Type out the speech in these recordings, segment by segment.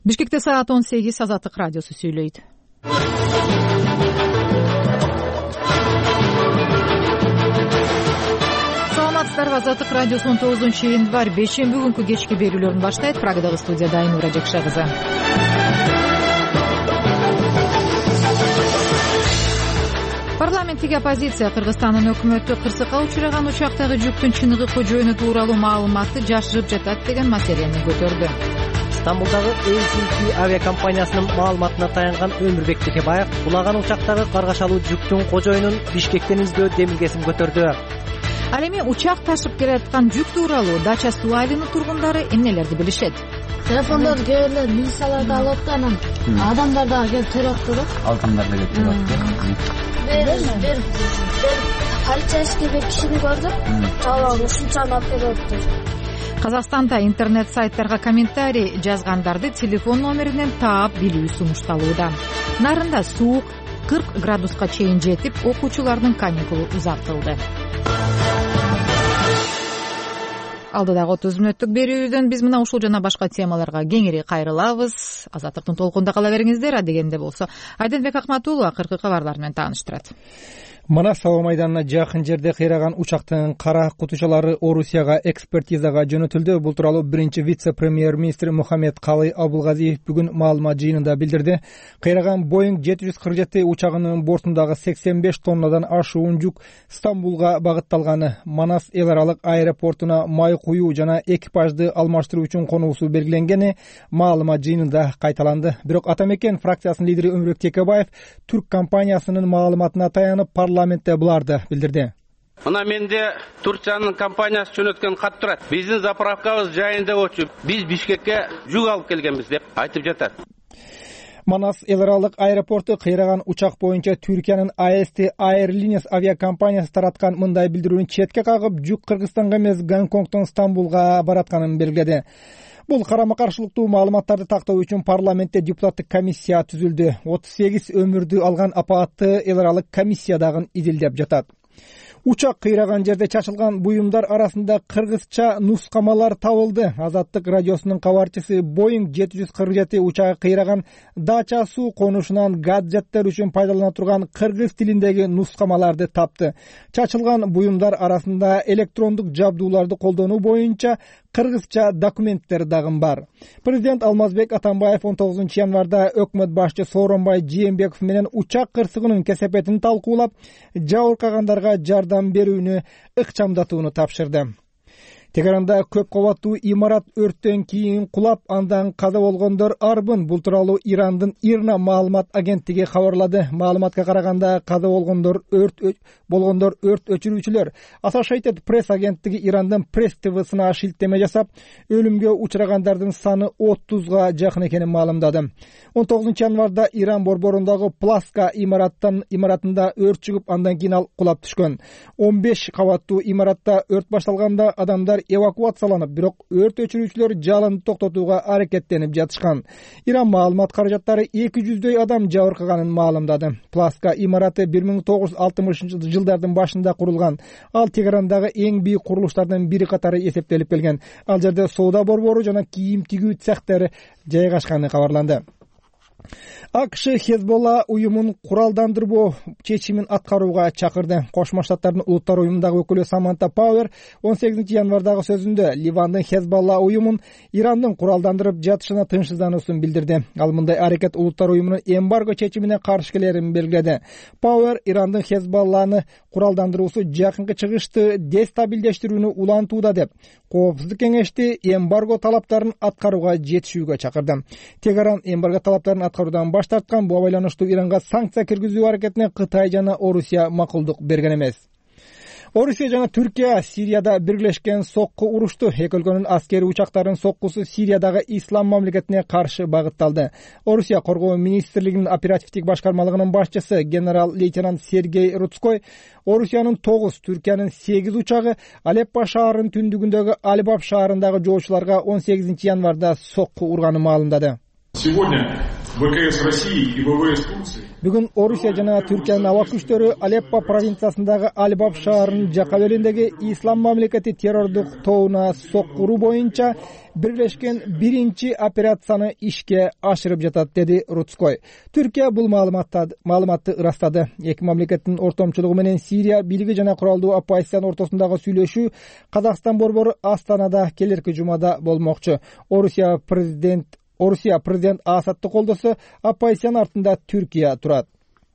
Бишкекте саат 18, Азаттык радиосу сүйлөйт. Саламатсыздарбы, Азаттык радиосунун 9-январь бейшемби күнкү кечки берүүлөрүн баштайт. Прагадагы студияда Айнура Жакша кызы. Парламенттик оппозиция Кыргызстандын өкмөтү кырсыкка учураган учактагы жүктүн чыныгы жөнү тууралуу маалыматты жашырып жатат деген маселени көтөрдү. Стамбулдагы ACT авиакомпаниясынын маалыматына таянган Өмүрбек Текебаев кулаган учактагы каргашалуу жүктүн кожоюнун Бишкектен издөө демилгесин көтөрдү. Ал эми учак ташып келаткан жүк тууралуу Дача суу айылынын тургундары эмнелерди билишет? Телефондорду кээ бирлер милициялар да алып анан адамдар дагы келип төрөттү да. Адамдар да келип төрөттү. Бир полицейский бир кишини көрдүм. Талап ушунчаны алып келиптир. Казакстанда интернет сайттарга комментарий жазгандарды телефон номеринен таап билүү сунушталууда. Нарында суук 40 градуска чейин жетип, окуучулардын каникулу узартылды. Алдыдагы 30 мүнөттүк берүүбүздөн биз мына ушул жана башка темаларга кеңири кайрылабыз. Азаттыктын толкунда кала бериңиздер. Адегенде болсо Айденбек Акматулов акыркы кабарлар менен тааныштырат. Манас аба майданына жакын жерде кыйраган учактын кара кутучалары Орусияга экспертизага жөнөтүлдү. Бул тууралуу биринчи вице-премьер-министр Мухаммед Калый Абулгазиев бүгүн маалымат жыйынында билдирди. Кыйраган Boeing 747 учагынын бортундагы 85 тоннадан ашуун жүк Стамбулга багытталганы, Манас эл аралык аэропортуна май куюу жана экипажды алмаштыруу үчүн конуусу белгиленгени маалымат жыйынында кайталанды. Бирок Атамекен фракциясынын лидери Өмүрбек Текебаев түрк компаниясынын маалыматына таянып парламентте буларды билдирди. Мына менде Турциянын компаниясы жөнөткөн кат турат. Биздин заправкабыз жайында болчу. Биз Бишкекке жүк алып келгенбиз деп айтып жатат. Манас эл аралык аэропорту кыйраган учак боюнча Түркиянын AST Airlines авиакомпаниясы тараткан мындай билдирүүнү четке кагып, жүк Кыргызстанга эмес Гонконгдон Стамбулга баратканын белгиледи. Бул карама-каршылыктуу маалыматтарды тактоо үчүн парламентте депутаттык комиссия түзүлдү. 38 өмүрдү алган апаатты эл аралык комиссия дагы изилдеп жатат. Учак кыйраган жерде чачылган буюмдар арасында кыргызча нускамалар табылды. Азаттык радиосунун кабарчысы Boeing 747 учагы кыйраган Дача суу конушунан гаджеттер үчүн пайдалана турган кыргыз тилиндеги нускамаларды тапты. Чачылган буюмдар арасында электрондук жабдууларды колдонуу боюнча кыргызча документтер дагы бар. Президент Алмазбек Атамбаев 19 январда өкмөт башчы Сооронбай Жээнбеков менен учак кырсыгынын кесепетин талкуулап, жабыркагандарга жардам берүүнү ыкчамдатууну тапшырды. Тегеранда көп кабаттуу имарат өрттөн кийин кулап, андан каза болгондор арбын. Бул тууралуу Ирандын Ирна маалымат агенттиги кабарлады. Маалыматка караганда каза болгондор өрт өчүрүүчүлөр. Associated Press агенттиги Ирандын Press TV-сына шилтеме жасап, өлүмгө учурагандардын саны 30га жакын экенин маалымдады. 19 январда Иран борборундагы Пласка имаратында өрт чыгып, андан кийин ал кулап түшкөн. 15 кабаттуу имаратта өрт башталганда адамдар эвакуацияланып, бирок өрт өчүрүүчүлөр жалынды токтотууга аракеттенип жатышкан. Иран маалымат каражаттары 200дөй адам жабыркаганын маалымдады. Пласка имараты 1960-жылдардын башында курулган. Ал Тегерандагы эң бийик курулуштардын бири катары эсептелип келген. Ал жерде соода борбору жана кийим тигүү цехтери жайгашканы кабарланды. АКШ Хезболла уюмун куралдандырбоо чечимин аткарууга чакырды. Кошмо Штаттардын улуттар уюмундагы өкүлү Саманта Пауэр 18 январдагы сөзүндө Ливандын Хезболла уюмун Ирандын куралдандырып жатышына тынчсыздануусун билдирди. Ал мындай аракет улуттар уюмунун эмбарго чечимине каршы келерин белгиледи. Пауэр Ирандын Хезболланы куралдандыруусу жакынкы чыгышты дестабилдештирүүнү улантууда деп, Коопсуздук кеңешти эмбарго талаптарын аткарууга жетишүүгө чакырды. Тегеран эмбарго талаптарын аткаруудан баш тарткан. Буга байланыштуу Иранга санкция киргизүү аракетине Кытай жана Орусия макулдук берген эмес. Орусия жана Түркия Сирияда биргелешкен сокку урушту. Эки өлкөнүн аскери учактарынын соккусу Сириядагы ислам мамлекетине каршы багытталды. Орусия коргоо министрлигинин оперативдик башкармалыгынын башчысы генерал-лейтенант Сергей Рудской Орусиянын 9, Түркиянын 8 учагы Алеппо шаарынын түндүгүндөгү Алибаб шаарындагы жоочуларга 18 январда сокку урганын маалымдады. Сегодня ВКС России и ВВС Турции. Бүгүн Орусия жана Түркиянын аба күчтөрү Алеппо провинциясындагы Аль-Баб шаарынын жакка белиндеги Ислам мамлекети террордук тобуна соккуруу боюнча бирлешкен биринчи операцияны ишке ашырып жатат, деди Рудской. Түркия бул маалыматты ырастады. Эки мамлекеттин ортомчулугу менен Сирия бийлиги жана куралдуу оппозициянын ортосундагы сүйлөшүү Казакстан борбору Астанада келерки жумада болмокчу. Орусия президент Асадты колдосо, оппозициянын артында Түркия турат.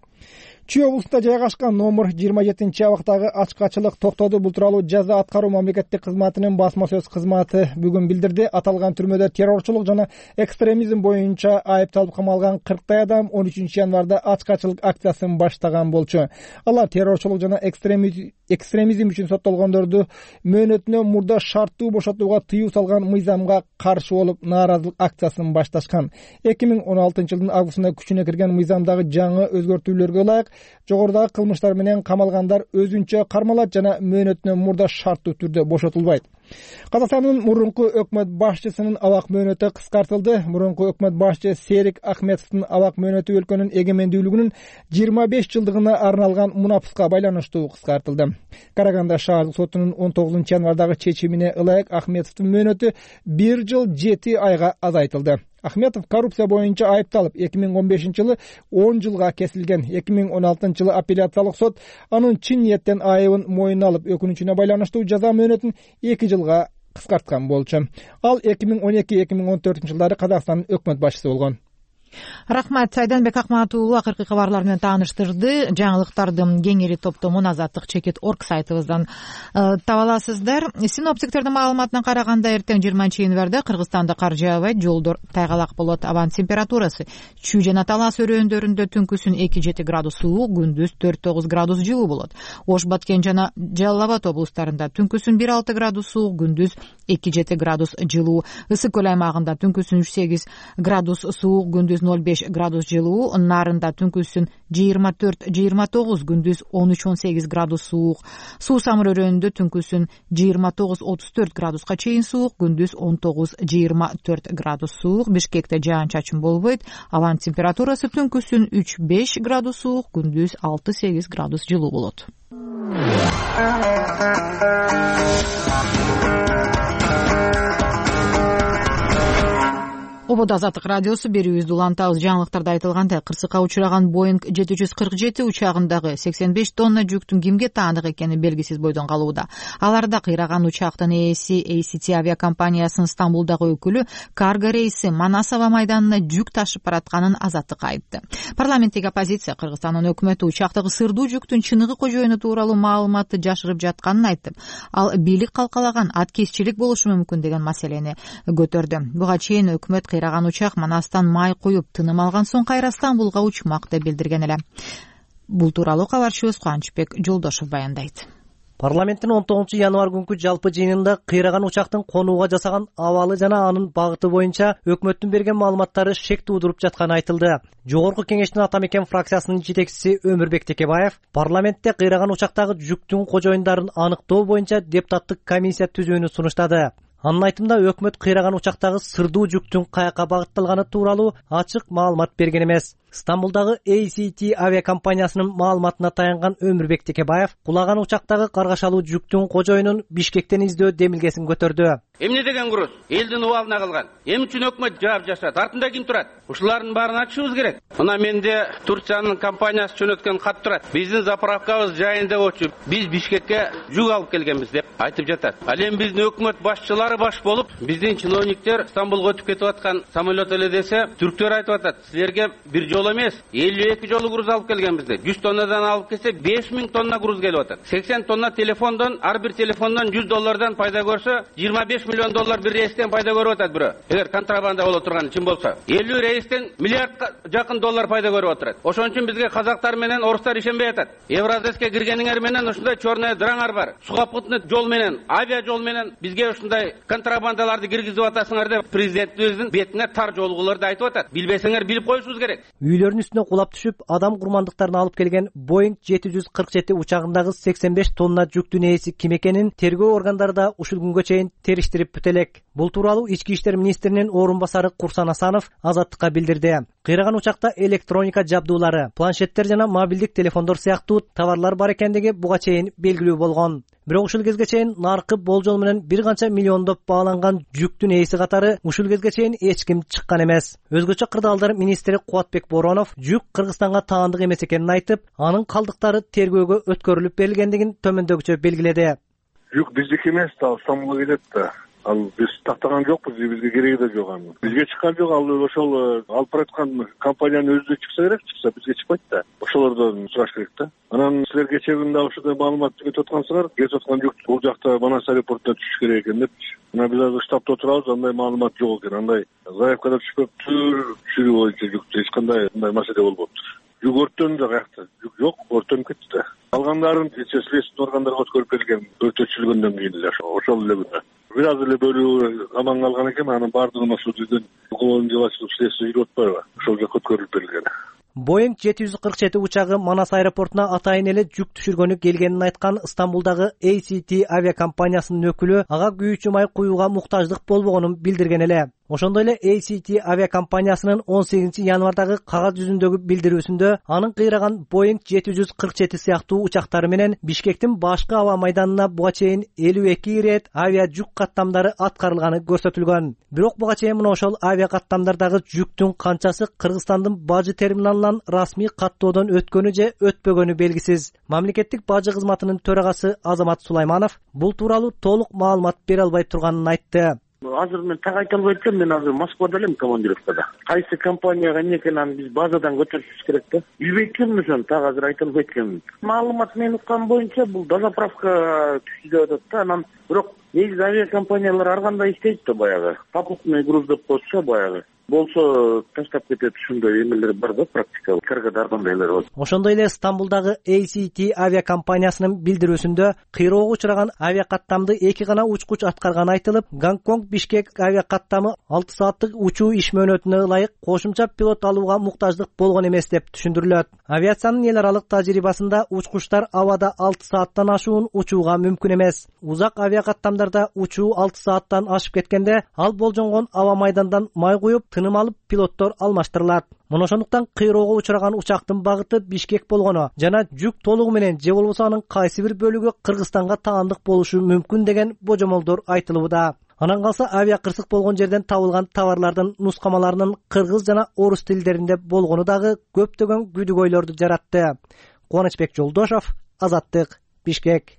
Чүй облусунда жайгашкан номер 27-абактагы ачкачылык токтоду. Бул тууралуу жаза аткаруу мамлекеттик кызматынын басма сөз кызматы бүгүн билдирди. Аталган түрмөдө террорчулук жана экстремизм боюнча айыпталып камалган 40 адам 13 январда ачкачылык акциясын баштаган болчу. Алар террорчулук жана экстремизм үчүн соттолгондорду мөөнөтүнөн мурда шарттуу бошотууга тыюу салган мыйзамга каршы болуп нааразылык акциясын башташкан. 2016-жылдын августунда күчүнө кирген мыйзамдагы жаңы өзгөртүүлөргө ылайык жогорудагы кылмыштар менен камалгандар өзүнчө кармалат жана мөөнөтүнөн мурда шарттуу түрдө бошотулбайт. Казакстандын мурунку өкмөт башчысынын абак мөөнөтү кыскартылды. Мурунку өкмөт башчы Серик Ахметовдун абак мөөнөтү өлкөнүн эгемендүүлүгүнүн 25 жылдыгына арналган мунапыска байланыштуу кыскартылды. Караганда шаардык сотунун 19 январдагы чечимине ылайык Ахметовдун мөөнөтү 1 жыл 7 айга азайтылды. Ахметов коррупция боюнча айыпталып 2015-жылы 10 жылга кесилген. 2016-жылы апелляциялык сот анын чын ниеттен айыбын мойнуна алып өкүнүчүнө байланыштуу жаза мөөнөтүн 2 жылга кыскарткан болчу. Ал 2012-2014 жылдары Казакстандын өкмөт башчысы болгон. Рахмат, Айданбек Акматов акыркы кабарлар менен тааныштырды. Жаңылыктардын кеңири топтомун Азаттык Чекит.орг сайтыбыздан таба аласыздар. Синоптиктердин маалыматына караганда эртең 20 январда Кыргызстанда кар жаабайт, жолдор тайгалак болот. Абан температурасы Чүй жана Талас өрөөндөрүндө түнкүсүн 2-7 градус суук, күндүз 4-9 градус жылуу болот. Ош, Баткен жана Жалал Абад облустарында түнкүсүн 1-6 градус суук, күндүз 2-7 градус жылуу. Ысык көл аймагында түнкүсүн 3-8 градус суук, күндүз 0-5 градус жылуу. Нарында түнкүсүн 24-29, күндүз 13-18 градус суук. Суу Самыр өрөөнүндө түнкүсүн 29-34 градуска чейин суук, күндүз 19-24 градус суук. Бишкекте жаан-чачын болбойт. Абан температурасы түнкүсүн 3-5 градус суук, күндүз 6-8 градус жылуу болот. Ободо Азаттык радиосу берүүбүздү улантабыз. Жаңылыктарда айтылгандай, кырсыкка учураган Boeing 747 учагындагы 85 тонна жүктүн кимге таандык экени белгисиз бойдон калууда. Аларда кыйраган учактын ээси ACT авиакомпаниясынын Стамбулдагы өкүлү карго рейси Манас аба майданына жүк ташып баратканын Азаттыкка айтты. Парламенттеги оппозиция Кыргызстандын өкмөтү учактагы сырдуу жүктүн чыныгы кожоюну тууралуу маалыматты жашырып жатканын айтып, ал бийлик калкалаган аткезчилик болушу мүмкүн деген маселени көтөрдү. Буга чейин өкмөт кыйраган учак Манастан май коюп тыным алган соң кайра Стамбулга учмак деп билдирген эле. Бул тууралуу кабарчыбыз Кубанычбек Жолдошов баяндайт. Парламенттин 19 январ күнкү жалпы жыйынында кыйраган учактын конууга жасаган абалы жана анын багыты боюнча өкмөттүн берген маалыматтары шек туудуруп жатканы айтылды. Жогорку кеңештин Ата Мекен фракциясынын жетекчиси Өмүрбек Текебаев парламентте кыйраган учактагы жүктүн кожоюндарын аныктоо боюнча депутаттык комиссия түзүүнү сунуштады. Анын айтымында өкмөт кыйраган учактагы сырдуу жүктүн каяка багытталганы тууралуу ачык маалымат берген эмес. Стамбулдагы ACT авиакомпаниясынын маалыматына таянган Өмүрбек Текебаев кулаган учактагы каргашалуу жүктүн кожоюнун Бишкектен издөө демилгесин көтөрдү. Эмне деген груз? Элдин убалына калган. Эмне үчүн өкмөт жаап жашат? Артында ким турат? Ушулардын баарын ачышыбыз керек. Мына менде Турциянын компаниясы жөнөткөн кат турат. Биздин заправкабыз жайында болчу. Биз Бишкекке жүк алып келгенбиз деп айтып жатат. Ал эми биздин өкмөт башчылары баш болуп, биздин чиновниктер Стамбулга өтүп кетип аткан самолет эле десе, түрктөр айтып атат. Силерге бир жол эмес, 52 жолу груз алып келгенбизде. 100 тоннадан алып келсе 5000 тонна груз келип атат. 80 тонна телефондон, ар бир телефондон $100 пайда көрсө, 25 миллион доллар бир рейстен пайда көрүп атат бирөө. Эгер контрабанда боло турган чын болсо, 50 рейстен миллиардка жакын доллар пайда көрүп атат. Ошон үчүн бизге казактар менен орустар ишенбей атат. Евразеске киргениңер менен ушундай чорная дыраңар бар. Сухопутный жол менен, авиа жол менен бизге ушундай контрабандаларды киргизип атасыңар деп президентибиздин бетине тар жолгуларды айтып атат. Билбесеңер билип коюшубуз керек. Үйлөрүнүн үстүнө кулап түшүп, адам курмандыктарын алып келген Boeing 747 учагындагы 85 тонна жүктүн ээси ким экенин тергөө органдары да ушул күнгө чейин териштирип бүтө элек. Бул тууралуу Ички иштер министринин орун басары Курсан Асанов Азаттыкка билдирди. Кыйраган учакта электроника жабдуулары, планшеттер жана мобилдик телефондор сыяктуу товарлар бар экендиги буга чейин белгилүү болгон. Бирок ушул кезге чейин наркы болжол менен бир канча миллиондоп бааланган жүктүн ээси катары ушул кезге чейин эч ким чыккан эмес. Өзгөчө кырдаалдар министри Кубатбек Боронов жүк Кыргызстанга таандык эмес экенин айтып, анын калдыктары тергөөгө өткөрүлүп берилгендигин төмөндөгүчө белгиледи. Жүк биздики эмес да, Стамбулга келет да. Ал биз тактаган жокпуз, бизге кереги да жок анын. Бизге чыккан жок, ал ошол алып бараткан компаниянын өзү чыкса керек, чыкса бизге чыкпайт да. Ошолордон сураш керек да. Анан силер кечээ күндө ушундай маалымат кетип аткансыңар, кетип аткан жүк бул жакта Манас аэропортуна түшүш керек экен депчи. Мына биз азыр штабта отурабыз, андай маалымат жок экен. Андай заявкада түшпөптүр, түшүрүү боюнча жүктү эч кандай мындай маселе болбоптур. Жүк өрттөнүп да каякта. Жүк жок, өрттөнүп кетти да. Калгандарын следственный органдарга өткөрүп берилген, өртөтүлгөндөн кийин эле ошол эле күнү. Бир аз эле бөлүгү аман калган экен, анын баардыгын ошол жерден уголовный дело следствие жүрүп атпайбы? Ошол жака өткөрүлүп берилген. Boeing 747 учагы Манас аэропортуна атайын эле жүк түшүргөнү келгенин айткан Стамбулдагы ACT авиакомпаниясынын өкүлү ага күйүүчү май куюуга муктаждык болбогонун билдирген эле. Ошондой эле ACT авиакомпаниясынын 18 январдагы кагаз жүзүндөгү билдирүүсүндө анын кыйраган Boeing 747 сыяктуу учактары менен Бишкектин башкы аба майданына буга чейин 52 ирет авиа жүк каттамдары аткарылганы көрсөтүлгөн. Бирок буга чейин мына ошол авиа каттамдардагы жүктүн канчасы Кыргызстандын бажы терминалынан расмий каттоодон өткөнү же өтпөгөнү белгисиз. Мамлекеттик бажы кызматынын төрагасы Азамат Сулайманов бул тууралуу толук маалымат бере албай турганын айтты. Азыр мен так айта албайт элем, мен азыр Москвада элем командировкада. Кайсы компанияга эмне экенин биз базадан көтөрүшүбүз керек да. Билбейт экенмин ошону, так азыр айта албайт экенмин. Маалымат мен уккан боюнча бул дозаправка түштү деп атат да, анан бирок негизи авиакомпаниялар ар кандай иштейт да баягы. Попутный груз деп коюшса баягы. Болсо таштап кетет, ушундай эмелер бар да практика. Кыргызда ар кандайлар бар. Ошондой эле Стамбулдагы ACT авиакомпаниясынын билдирүүсүндө кыйроого учураган авиакаттамды эки гана учкуч аткарганы айтылып, Гонконг Бишкек авиакаттамы 6 сааттык учуу иш мөөнөтүнө ылайык кошумча пилот алууга муктаждык болгон эмес деп түшүндүрүлөт. Авиациянын эл аралык тажрыйбасында учкучтар абада 6 сааттан ашуун учууга мүмкүн эмес. Узак авиакаттамдарда учуу 6 сааттан ашып кеткенде ал болжонгон аба майдандан май куюп тыным алып пилоттор алмаштырылат. Мына ошондуктан кыйроого учураган учактын багыты Бишкек болгону жана жүк толугу менен же болбосо анын кайсы бир бөлүгү Кыргызстанга таандык болушу мүмкүн деген божомолдор айтылууда. Анан калса авиа кырсык болгон жерден табылган товарлардын нускамаларынын кыргыз жана орус тилдеринде болгону дагы көптөгөн күдүгөйлөрдү жаратты. Кубанычбек Жолдошов, Азаттык, Бишкек.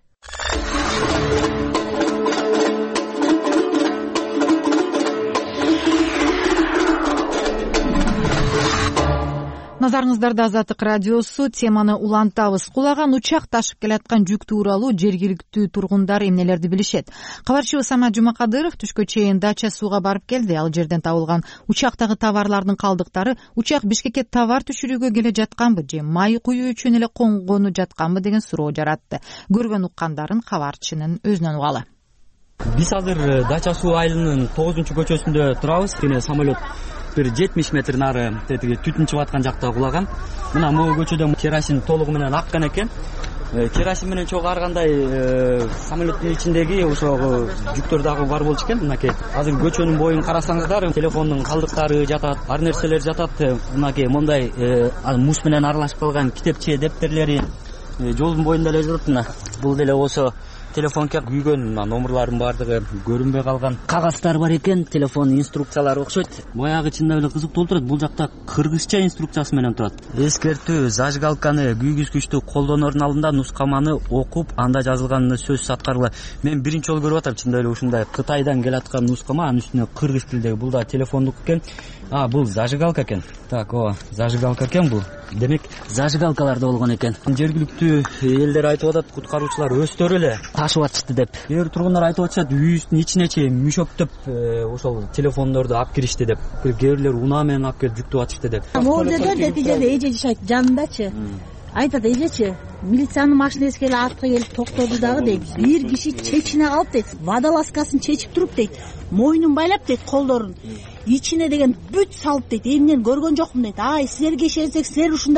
Назарыңыздарда Азаттык радиосу, теманы улантабыз. Кулаган учак ташып келаткан жүк тууралуу жергиликтүү тургундар эмнелерди билишет? Кабарчыбыз Самат Жумакадыров түшкө чейин Дача сууга барып келди. Ал жерден табылган учактагы товарлардын калдыктары учак Бишкекке товар түшүрүүгө келе жатканбы же май куюу үчүн эле конгону жатканбы деген суроо жаратты. Көргөн уккандарын кабарчынын өзүнөн угалы. Биз азыр Дача суу айылынын 9-көчөсүндө турабыз. Кene самолет бир 70 метр нары тетиги түтүн чыгып аткан жакта кулаган. Мына могу көчөдө керосин толугу менен аккан экен. Керосин менен чогуу ар кандай самолеттин ичиндеги ошо жүктөр дагы бар болчу экен. Мынакей азыр көчөнүн боюн карасаңыздар, телефондун калдыктары жатат, ар нерселер жатат. Мынакей мондай муз менен аралашып калган китепче, дептерлери жолдун боюнда эле жатат. Мына бул деле ошо телефонго күйгөн номерлардын баардыгы көрүнбөй калган кагаздар бар экен. Телефон инструкциялары окшойт. Баягы чында эле кызыктуу турат. Бул жакта кыргызча инструкциясы менен турат. Эскертүү: зажигалканы күйгүзгүчтү колдоноордун алдында нускаманы окуп, анда жазылган сөз аткаргыла. Мен биринчи жолу көрүп атам, чында эле ушундай Кытайдан келаткан нускама, анын үстүнө кыргыз тилдеги. Бул да телефондук экен. Бул зажигалка экен. Так, зажигалка экен бул. Демек, зажигалкаларда болгон экен. Жергиликтүү элдер айтып атат, куткаруучулар өздөрү эле ташып атышты деп. Кээ бир тургундар айтып атышат, үйүбүздүн ичине чейин мүшөктөп ошол телефондорду алып киришти деп. Кээ бирлер унаа менен алып келип жүктөп атышты деп. Могул жерде нетижеде эже жашайт жанындачы. Айтат, эжечи, милициянын машинеси келип артка келип токтоду дагы дейт. Бир киши чечине калып дейт, водолазкасын чечип туруп дейт, мойнун байлап дейт, колдорун ичине деген бүт салып дейт. Эмнен көргөн жокмун дейт. Ай, силерге ишенсек, силер ушунда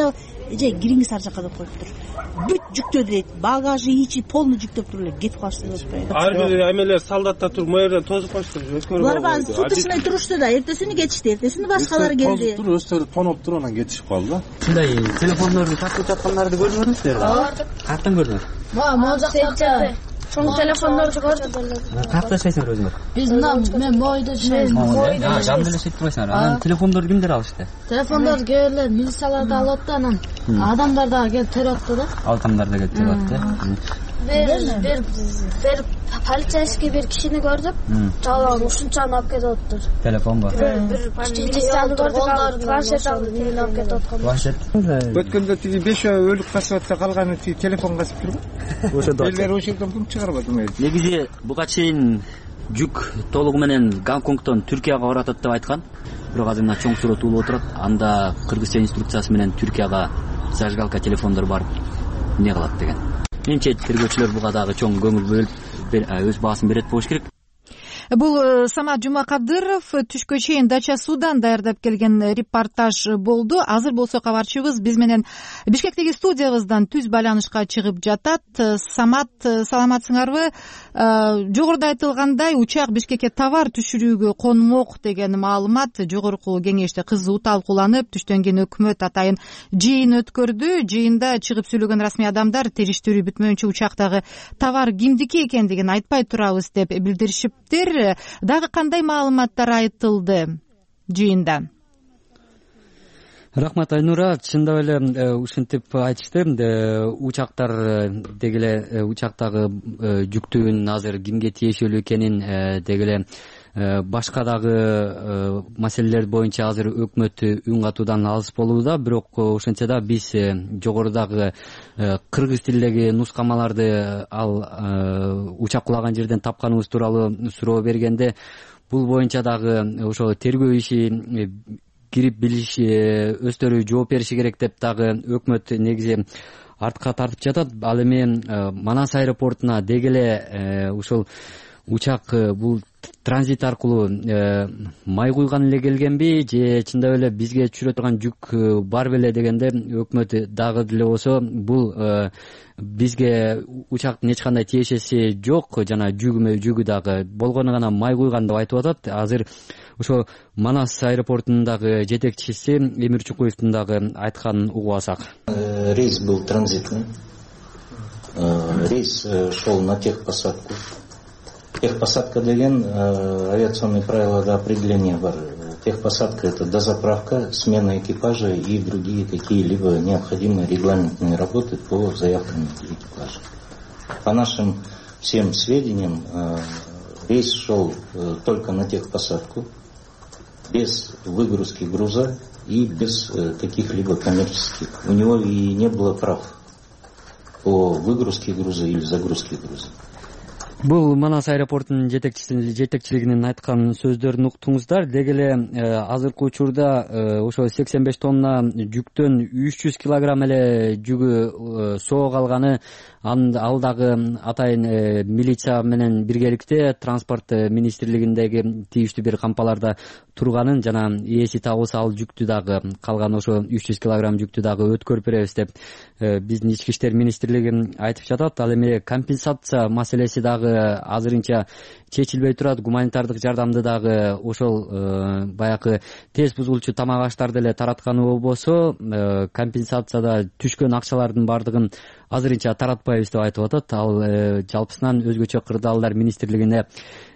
эже кириңиз ар жака деп коюптур. Бүт жүктөдү дейт. Багажы ичи полный жүктөп туруп эле кетип калышты деп атпайбы. Ар бир эмелер солдаттар туруп мына жерден тосуп калышты. Булар баары суточный турушту да, эртесини кетишти, эртесини башкалары келди. Өздөрү тоноп туруп анан кетишип калды да. Ушундай телефондорду тартып жаткандарды көрдүңүздөр? Каяктан көрдүңүз? Могу жакта чоң телефондорду көрдүм. Каякта жашайсыңар өзүңөр? Биз мен Мойдо жашайм. Жаман эле сөйтүп турасыңар. Анан телефондорду кимдер алышты? Телефондорду келе милициялар да алып атты, анан адамдар да келип төрөп атты да. Адамдар да келип төрөп атты. Бир полицейский бир кишини көрдүк. Жалаң ушунчаны алып кетип атыптыр. Телефонго. Бир полицияны көрдүк, планшет алып кетип аткан. Планшет. Өткөндө тиги 5 өлүк касып атса, калганы тиги телефон касып турбу? Ошондо. Элдер ошол жерден ким чыгарып атты? Негизи буга чейин жүк толугу менен Гонконгдон Түркияга баратат деп айткан. Бирок азыр мына чоң сурет улуу отурат. Анда кыргызча инструкциясы менен Түркияга зажигалка телефондор барып эмне кылат деген. Менимче тергөөчүлөр буга дагы чоң көңүл бөлүп өз баасын берет болуш керек. Бул Самат Жумакадыров түшкө чейин Дача Судан даярдап келген репортаж болду. Азыр болсо кабарчыбыз биз менен Бишкектеги студиябыздан түз байланышка чыгып жатат. Самат, саламатсыңарбы? Жогоруда айтылгандай, учак Бишкекке товар түшүрүүгө конмок деген маалымат жогорку кеңеште кызуу талкууланып, түштөн кийин өкмөт атайын жыйын өткөрдү. Жыйында чыгып сүйлөгөн расмий адамдар териштирүү бүтмөйүнчө учактагы товар кимдики экендигин айтпай турабыз деп билдиришиптир. Дагы кандай маалыматтар айтылды жыйында? Рахмат Айнура, чындап эле ушинтип айтышты. Учактар дегеле учактагы жүктүүнүн азыр кимге тиешелүү экенин дегеле башка дагы маселелер боюнча азыр өкмөт үн катуудан алыс болууда. Бирок ошентсе да биз жогорудагы кыргыз тилиндеги нускамаларды ал учак кулаган жерден тапканыбыз тууралуу суроо бергенде, бул боюнча дагы ошо тергөө иши кирип билиш өздөрү жооп бериши керек деп дагы өкмөт негизи артка тартып жатат. Ал эми Манас аэропортуна дегеле ушул учак бул транзит аркылуу май куйган эле келгенби же чындап эле бизге түшүрө турган жүк бар беле дегенде, өкмөт дагы деле болсо бул бизге учактын эч кандай тиешеси жок, жана жүгү дагы болгону гана май куйган деп айтып атат. Азыр ошо Манас аэропортунундагы жетекчиси Эмир Чукуевдин дагы айтканын угуп алсак. Рейс был транзитный. Рейс шел на техпосадку. Техпосадка деген авиационные правила до определения бар. Техпосадка — это дозаправка, смена экипажа и другие какие-либо необходимые регламентные работы по заявкам экипажа. По нашим всем сведениям, рейс шел только на техпосадку, без выгрузки груза и без каких-либо коммерческих. У него и не было прав по выгрузке груза или загрузке груза. Бул Манас аэропортунун жетекчилигинин айткан сөздөрүн уктуңуздар. Дегеле азыркы учурда ошо 85 тонна жүктөн 300 килограмм эле жүгү соо калганы, ал дагы атайын милиция менен биргеликте транспорт министрлигиндеги тийиштүү бир кампаларда турганын, жана ээси табылса ал жүктү дагы, калган ошо 300 килограмм жүктү дагы өткөрүп беребиз деп биздин ички иштер министрлиги айтып жатат. Ал эми компенсация маселеси дагы азырынча чечилбей турат. Гуманитардык жардамды дагы ошол баягы тез бузулчу тамак аштарды эле таратканы болбосо, компенсацияда түшкөн акчалардын бардыгын азырынча таратпайбыз деп айтып атат. Ал жалпысынан өзгөчө кырдаалдар министрлигине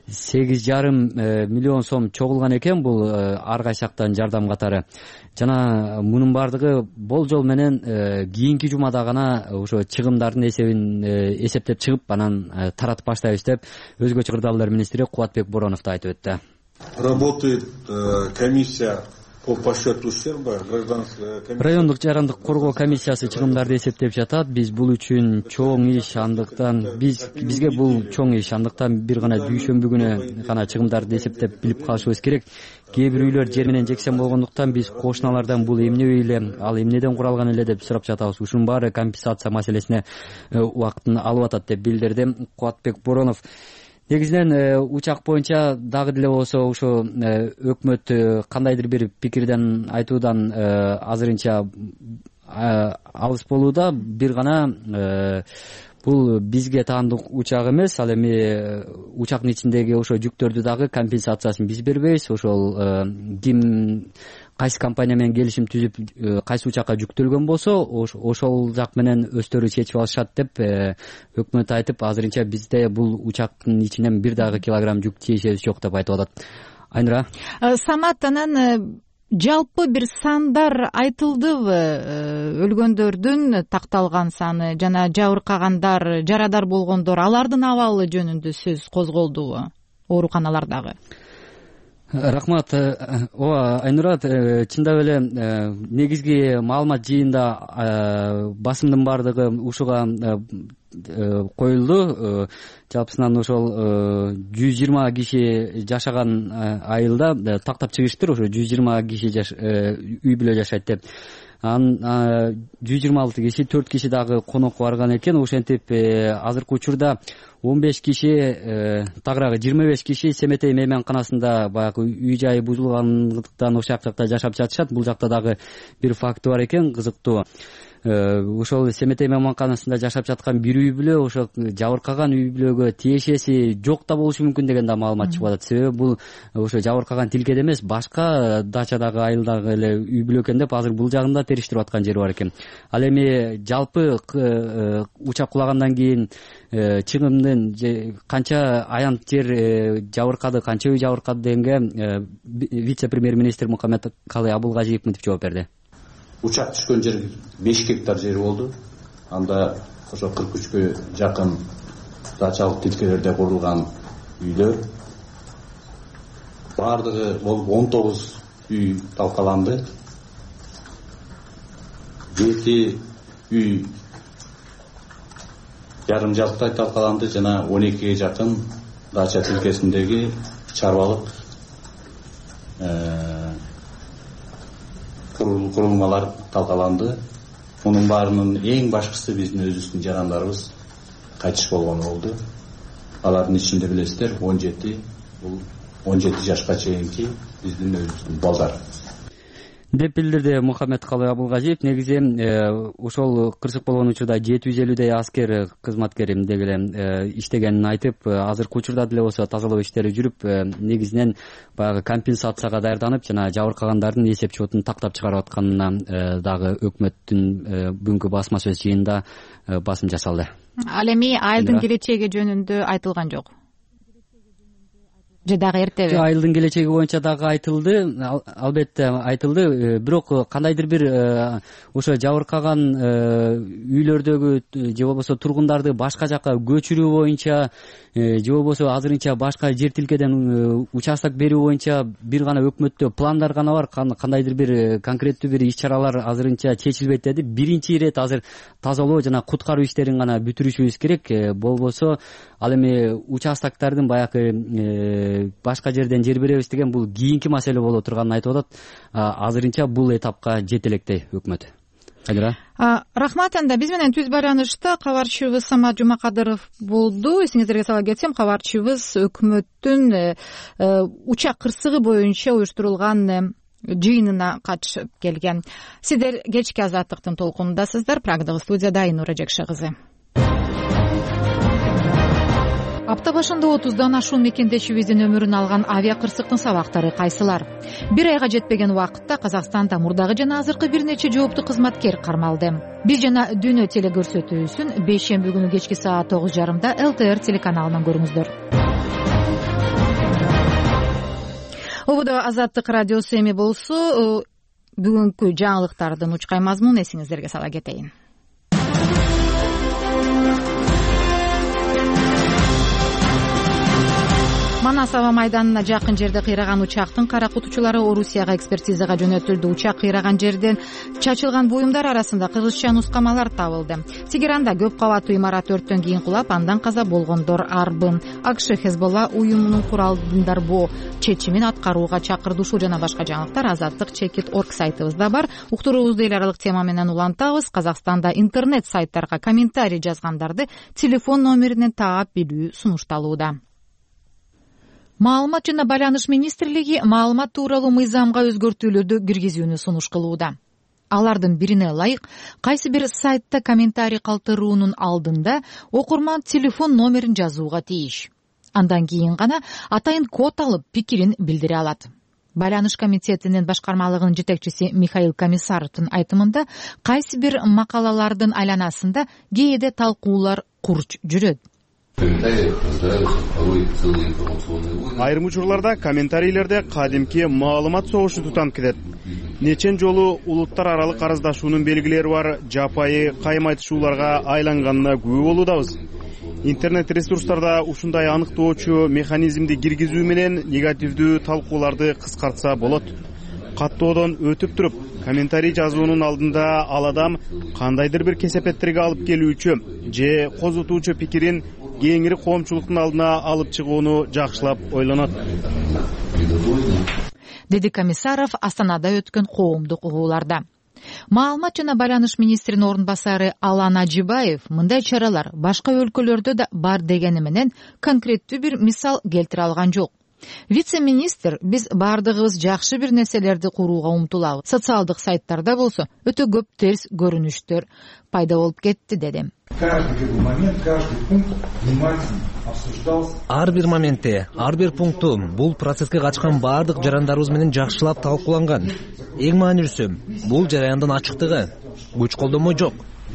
8,5 миллион сом чогулган экен бул ар кайсы жактан жардам катары. Жана мунун бардыгы болжол менен кийинки жумада гана ошо чыгымдардын эсебин эсептеп чыгып, анан таратып баштайбыз деп өзгөчө кырдаалдар министри Кубатбек Боронов да айтып өттү. Работает комиссия по подсчету ущерба, райондук жарандык коргоо комиссиясы чыгымдарды эсептеп жатат. Биз бул үчүн чоң иш, андыктан бизге бул чоң иш, андыктан бир гана дүйшөмбү күнү гана чыгымдарды эсептеп билип калышыбыз керек. Кээ бир үйлөр жер менен жексен болгондуктан биз кошуналардан бул эмне үй эле, ал эмнеден куралган эле деп сурап жатабыз. Ушунун баары компенсация маселесине убактын алып атат деп билдирди Кубатбек Боронов. Негизинен учак боюнча дагы деле болсо ошо өкмөт кандайдыр бир пикирден айтуудан азырынча алыс болууда. Бир гана бул бизге таандык учак эмес, ал эми учактын ичиндеги ошо жүктөрдү дагы компенсациясын биз бербейбиз. Ошол ким кайсы компания менен келишим түзүп кайсы учакка жүктөлгөн болсо ошол жак менен өздөрү чечип алышат деп өкмөт айтып, азырынча бизде бул учактын ичинен бир дагы килограмм жүк тиешебиз жок деп айтып атат. Айнура, Самат, анан жалпы бир сандар айтылдыбы? Өлгөндөрдүн такталган саны жана жабыркагандар, жарадар болгондор, алардын абалы жөнүндө сөз козголдубу ооруканалардагы? Рахмат. Ооба, Айнура, чындап эле негизги маалымат жыйында басымдын баардыгы ушуга коюлду. Жалпысынан ошол 120 киши жашаган айылда тактап чыгыштыр, ошо 120 киши үй бүлө жашайт деп. Анан 126 киши, 4 киши дагы конокко барган экен. Ошентип азыркы учурда 15 киши, тагыраагы 25 киши Семетей мейманканасында баягы үй жайы бузулгандыктан ошол жакта жашап жатышат. Бул жакта дагы бир факты бар экен, кызыктуу. Ошол Семетей мейманканасында жашап жаткан бир үй бүлө ошо жабыркаган үй бүлөгө тиешеси жок да болушу мүмкүн деген да маалымат чыгып атат. Себеби бул ошо жабыркаган тилкеде эмес, башка дачадагы айылдагы эле үй бүлө экен деп азыр бул жагында териштирип аткан жери бар экен. Ал эми жалпы учак кулагандан кийин чыгымдын канча аянт жер жабыркады, канча үй жабыркады дегенге вице-премьер-министр Мухаммедкалый Абылгажиев мынтип жооп берди. Учак түшкөн жер 5 гектар жери болду. Анда ошо 43кө жакын дачалык тилкелерде курулган үйлөр. Бардыгы болуп 19 үй талкаланды. 7 үй жарым жалптай талкаланды жана 12ге жакын дача тилкесиндеги чарбалык курулмалар талкаланды. Мунун баарынын эң башкысы биздин өзүбүздүн жарандарыбыз кайтыш болгон болду. Алардын ичинде билесиздер 17, бул 17 жашка чейинки биздин өзүбүздүн балдар деп билдирди Мухаммедкалый Абылгажиев. Негизи ошол кырсык болгон учурда 750дей аскер кызматкер эмдеги эле иштегенин айтып, азыркы учурда деле болсо тазалоо иштери жүрүп, негизинен баягы компенсацияга даярданып жана жабыркагандардын эсеп счетун тактап чыгарып атканына дагы өкмөттүн бүгүнкү басма сөз жыйынында басым жасалды. Ал эми айылдын келечеги жөнүндө айтылган жок. Же дагы эртеби? Айылдын келечеги боюнча дагы айтылды, албетте айтылды. Бирок кандайдыр бир ошо жабыркаган үйлөрдөгү же болбосо тургундарды башка жакка көчүрүү боюнча же болбосо азырынча башка жер тилкеден участок берүү боюнча бир гана өкмөттө пландар гана бар. Кандайдыр бир конкреттүү бир иш-чаралар азырынча чечилбейт деди. Биринчи ирет азыр тазалоо жана куткаруу иштерин гана бүтүрүшүбүз керек. Болбосо ал эми участоктордун баягы башка жерден жер беребиз деген бул кийинки маселе боло турганын айтып атат. Азырынча бул этапка жете электей өкмөт. Рахмат. Анда биз менен түз байланышта кабарчыбыз Самат Жумакадыров болду. Эсиңиздерге сала кетсем, кабарчыбыз өкмөттүн учак кырсыгы боюнча уюштурулган жыйынына катышып келген. Сиздер кечки азаттыктын толкунундасыздар. Прагдагы студияда Айнура Жекше кызы. Апта башында 30дан ашуун мекендешибиздин өмүрүн алган авиа кырсыктын сабактары кайсылар? Бир айга жетпеген убакытта Казакстанда мурдагы жана азыркы бир нече жооптуу кызматкер кармалды. Биз жана дүйнө телекөрсөтүүсүн 5 күнү кечки саат 9:30 ЛТР телеканалынан көрүңүздөр. Ободо Азаттык радиосу эми болсо, бүгүнкү жаңылыктардын учкай мазмунун эсиңиздерге сала кетейин. Манас аба майданына жакын жерде кыйраган учактын кара кутучулары Орусияга экспертизага жөнөтүлдү. Учак кыйраган жерден чачылган буюмдар арасында кыргызча нускамалар табылды. Тегеранда көп кабаттуу имарат өрттөн кийин кулап, андан каза болгондор арбын. АКШ Хезболла уюмунун куралдын дарбоо чечимин аткарууга чакырды. Ушул жана башка жаңылыктар Азаттык.org сайтыбызда бар. Уктуруубузду эл аралык тема менен улантабыз. Казакстанда интернет сайттарга комментарий жазгандарды телефон номеринен таап билүү сунушталууда. Маалымат жана байланыш министрлиги маалымат тууралуу мыйзамга өзгөртүүлөрдү киргизүүнү сунуш кылууда. Алардын бирине ылайык, кайсы бир сайтта комментарий калтыруунун алдында окурман телефон номерин жазууга тийиш. Андан кийин гана атайын код алып пикирин билдире алат. Байланыш комитетинин башкармалыгынын жетекчиси Михаил Комиссаровдун айтымында кайсы бир макалалардын айланасында кээде талкуулар курч жүрөт. Айрым учурларда комментарийлерде кадимки маалымат согушу тутанып кетет. Нечен жолу улуттар аралык арыздашуунун белгилери бар жапайы кайым айтышууларга айланганына күбө болуудабыз. Интернет ресурстарда ушундай аныктоочу механизмди киргизүү менен негативдүү талкууларды кыскартса болот. Каттоодон өтүп туруп, комментарий жазуунун алдында ал адам кандайдыр бир кесепеттерге алып келүүчү же козутуучу пикирин кеңири коомчулуктун алдына алып чыгууну жакшылап ойлонот, деди Комиссаров Астанада өткөн коомдук угууларда. Маалымат жана байланыш министринин орун басары Алан Ажибаев мындай чаралар башка өлкөлөрдө да бар дегени менен конкреттүү бир мисал келтире алган жок. Вице-министр биз бардыгыбыз жакшы бир нерселерди курууга умтулабыз. Социалдык сайттарда болсо өтө көп терс көрүнүштөр пайда болуп кетти, деди. Ар бир моментте, ар бир пункту бул процесске катышкан бардык жарандарыбыз менен жакшылап талкууланган. Эң маанилүүсү бул жараяндын ачыктыгы, күч колдонмо жок.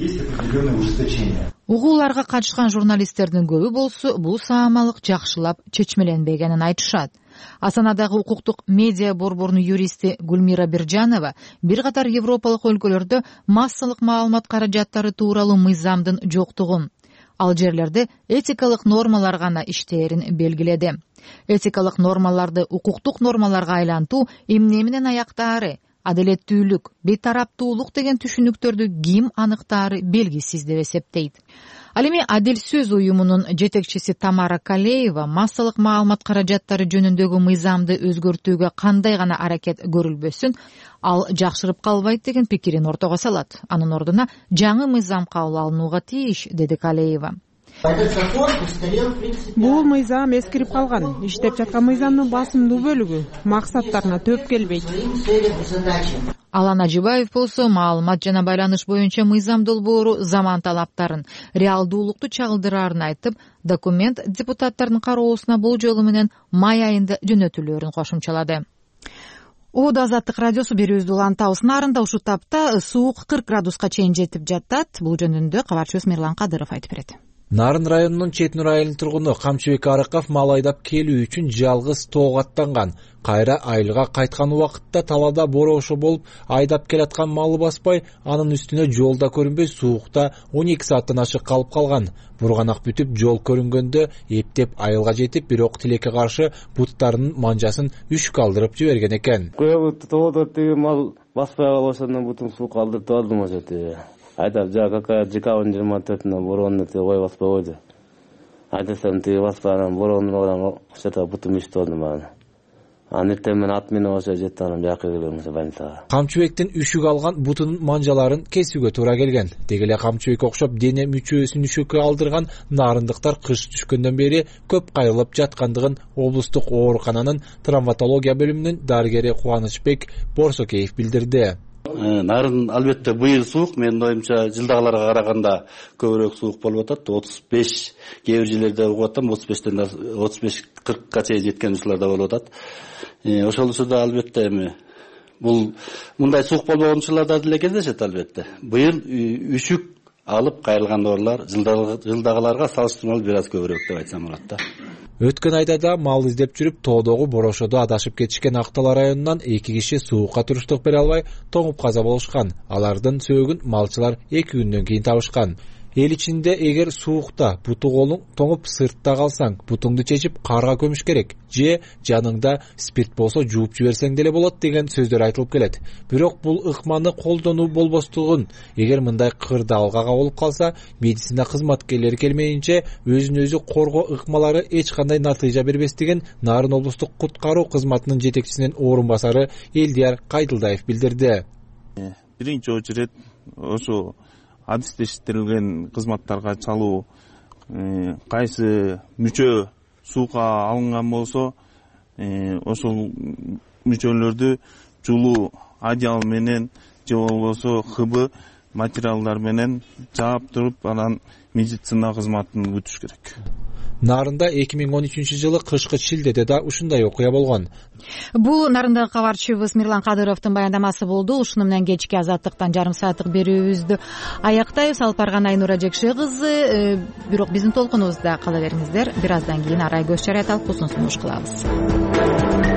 Угууларга катышкан журналисттердин көбү болсо бул саамалык жакшылап чечмеленбегенин айтышат. Астанадагы укуктук медиа борборунун юристи Гүлмира Биржанова бир катар европалык өлкөлөрдө массалык маалымат каражаттары тууралуу мыйзамдын жоктугун, ал жерлерде этикалык нормалар гана иштээрин белгиледи. Этикалык нормаларды укуктук нормаларга айлантуу эмне менен аяктаары, адилеттүүлүк, бейтараптуулук деген түшүнүктөрдү ким аныктаары белгисиз деп эсептейт. Ал эми Адил сөз уюмунун жетекчиси Тамара Калеева массалык маалымат каражаттары жөнүндөгү мыйзамды өзгөртүүгө кандай гана аракет көрүлбөсүн, ал жакшырып калбайт деген пикирин ортого салат. Анын ордуна жаңы мыйзам кабыл алынууга тийиш, деди Калеева. Бул мыйзам эскирип калган. Иштеп жаткан мыйзамдын басымдуу бөлүгү максаттарына төп келбейт. Алан Ажибаев болсо маалымат жана байланыш боюнча мыйзам долбоору заман талаптарын, реалдуулукту чагылдыраарын айтып, документ депутаттардын кароосуна бул жолу менен май айында жөнөтүлөөрүн кошумчалады. Оодо Азаттык радиосу берүүбүздү улантабыз. Нарында ушул тапта суук 40 градуска чейин жетип жатат. Бул жөнүндө кабарчыбыз Мирлан Кадыров айтып берет. Нарын районунун Четнур айылынын тургуну Камчыбек Арыков мал айдап келүү үчүн жалгыз тоого аттанган. Кайра айылга кайткан убакытта талаада борошо болуп айдап келаткан малы баспай, анын үстүнө жолда көрүнбөй суукта 12 сааттан ашык калып калган. Бурганак бүтүп жол көрүнгөндө эптеп айылга жетип, бирок тилекке каршы буттарынын манжасын үшүк алдырып жиберген экен. Тоодо тиги мал баспай калбасынан бутун суу калдырып алдым ошо. Айдап какая декабрь 24-на бороонду ой баспай койду. Айдасам тиги баспайдан бороонду ошото бутум ишти болду мага. Анертең мен ат менен ошо жетип анан бияка келем больницага. Камчыбектин үшүк алган бутунун манжаларын кесүүгө туура келген. Деги эле Камчыбекке окшоп дене мүчөсүн үшүккө алдырган нарындыктар кыш түшкөндөн бери көп кайрылып жаткандыгын облустук оорукананын травматология бөлүмүнүн дарыгери Кубанычбек Борсокеев билдирди. Нарын албетте быйыл суук, менин оюмча жылдагыларга караганда көбүрөөк суук болуп атат. 35 кээ бир жерлерде угуп атам, 35-40ка чейин жеткен учурларда болуп атат. Ошол учурда албетте эми бул мындай суук болбогон учурларда деле кездешет албетте. Быйыл үшүк алып кайрылгандарлар жылдагыларга салыштырмалуу бир аз көбүрөөк деп айтсам болот да. Өткөн айда да мал издеп жүрүп тоодогу борошодо адашып кетишкен Актала районунан 2 киши суукка туруштук бере албай тоңуп каза болушкан. Алардын сөөгүн малчылар 2 күндөн кийин табышкан. Эл ичинде эгер суукта буту колуң тоңуп сыртта калсаң, бутуңду чечип карга көмүш керек, же жаныңда спирт болсо жууп жиберсең деле болот деген сөздөр айтылып келет. Бирок бул ыкманы колдонуу болбостугун, эгер мындай кырдаалга болуп калса, медицина кызматкерлери келмейинче өзүн өзү коргоо ыкмалары эч кандай натыйжа бербестигин Нарын облустук куткаруу кызматынын жетекчисинин орун басары Элдияр Кайдылдаев билдирди. Биринчи очередь ошо адистештирилген кызматтарга чалуу, кайсы мүчө суукка алынган болсо, ошол мүчөлөрдү жулуу одеял менен же болбосо ХБ материалдар менен жаап туруп анан медицина кызматын күтүш керек. Нарында 2013-жылы кышкы шилдеде да ушундай окуя болгон. Бул Нарындагы кабарчыбыз Мирлан Кадыровдун баяндамасы болду. Ушуну менен кечки азаттыктан жарым сааттык берүүбүздү аяктайбыз. Алпарган Айнура Жекше кызы. Бирок биздин толкунубузда кала бериңиздер. Бир аздан кийин арай көз чарайт алып кусун сунуш кылабыз.